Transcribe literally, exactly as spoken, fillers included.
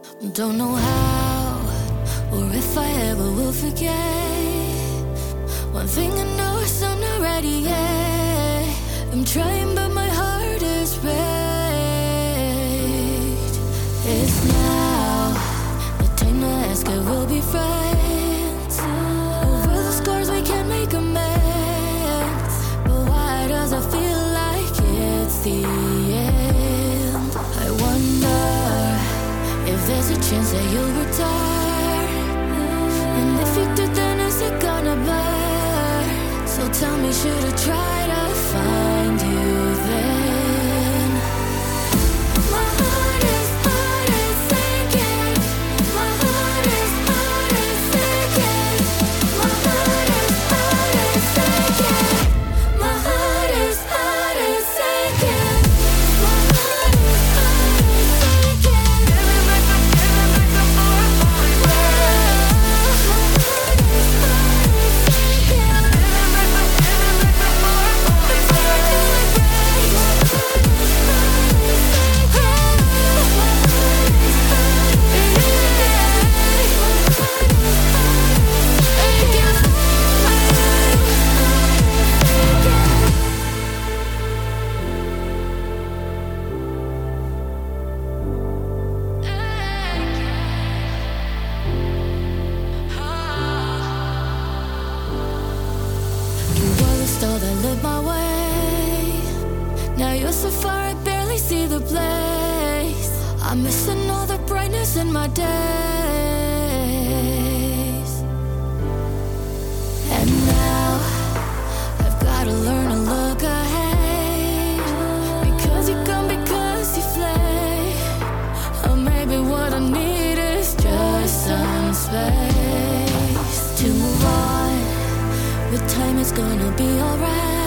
Don't know how or if I ever will forget. One thing I know is I'm not ready yet. I'm trying but my heart is wrecked. It's now the time to ask if we'll be friends. Over the scars we can't make amends. But why does it feel like it's the end? I wonder if there's a chance that you'll retire. And if you do, then is it gonna burn? So tell me, should I try to find you then? My heart is, heart is sinking. My heart is, heart is sinking. My heart is, heart is sinking. My heart is, heart is sinking. My heart is, heart is sinking. All that lit my way. Now you're so far I barely see the place. I'm missing all the brightness in my days. And now I've gotta learn to look ahead. Because you come, because you flay. Or maybe what I need is just some space to move on. With time it's gonna be alright.